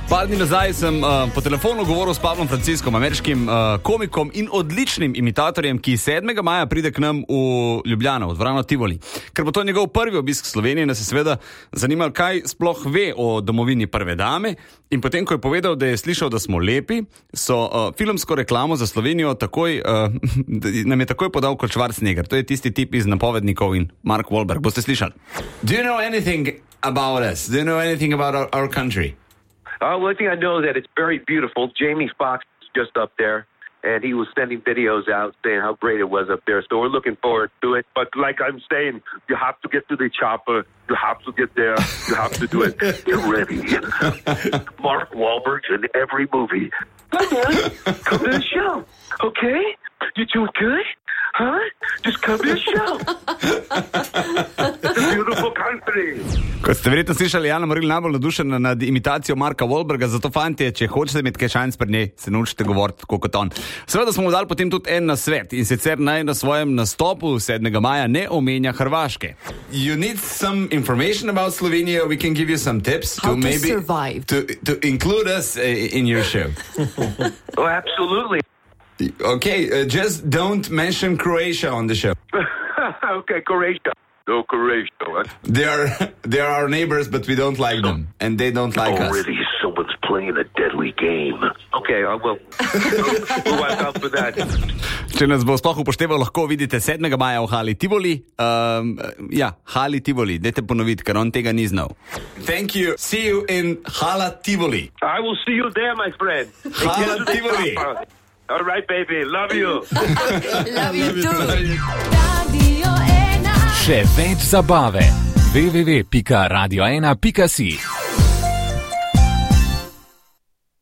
Par dni nazaj sem po telefonu govoril s Pavlom Franciskom, ameriškim komikom in odličnim imitatorjem, ki 7. maja pride k nam v Ljubljano, v dvorano Tivoli. Ker bo to njegov prvi obisk v Sloveniji, nas je seveda zanimalo, kaj sploh ve o domovini prve dame. In potem, ko je povedal, da je slišal, da smo lepi, so filmsko reklamo za Slovenijo nam je takoj podal kot Schwarzenegger. To je tisti tip iz Napovednikov in Mark Wahlberg. Boste slišali. Do you know anything about us? Do you know anything about our country? One thing I know that it's very beautiful. Jamie Foxx is just up there, and he was sending videos out saying how great it was up there. So we're looking forward to it. But like I'm saying, you have to get to the chopper. You have to get there. You have to do it. Get ready. Mark Wahlberg in every movie. Hi, man. Come to the show. Okay? You doing good? Huh? Just come to the show. It's a beautiful country. Kot ste verjetno slišali, Jana Moril najbolj nadušena nad imitacijo Marka Wahlberga, zato fantje, če hočete imeti kaj šanc pred njej, se naučite govoriti tako kot on. Seveda smo mu dali potem tudi en nasvet, in sicer naj na svojem nastopu 7. maja ne omenja Hrvaške. You need some information about Slovenia, we can give you some tips how to maybe survive. To include us in your show. Oh, absolutely. Okay, just don't mention Croatia on the show. Okay, Croatia. No, Croatia. They are our neighbors, but we don't like them, and they don't like us. Already someone's playing a deadly game. Okay, I will. We'll watch out for that. Če nas bo sploh upošteval, lahko vidite 7. maja v Hali Tivoli. Hali Tivoli, dajte ponoviti, ker on tega ni znal. Thank you. See you in Hala Tivoli. I will see you there, my friend. Hala Tivoli. All right, baby. Love you. Love you too. Še več zabave. www.radio1.si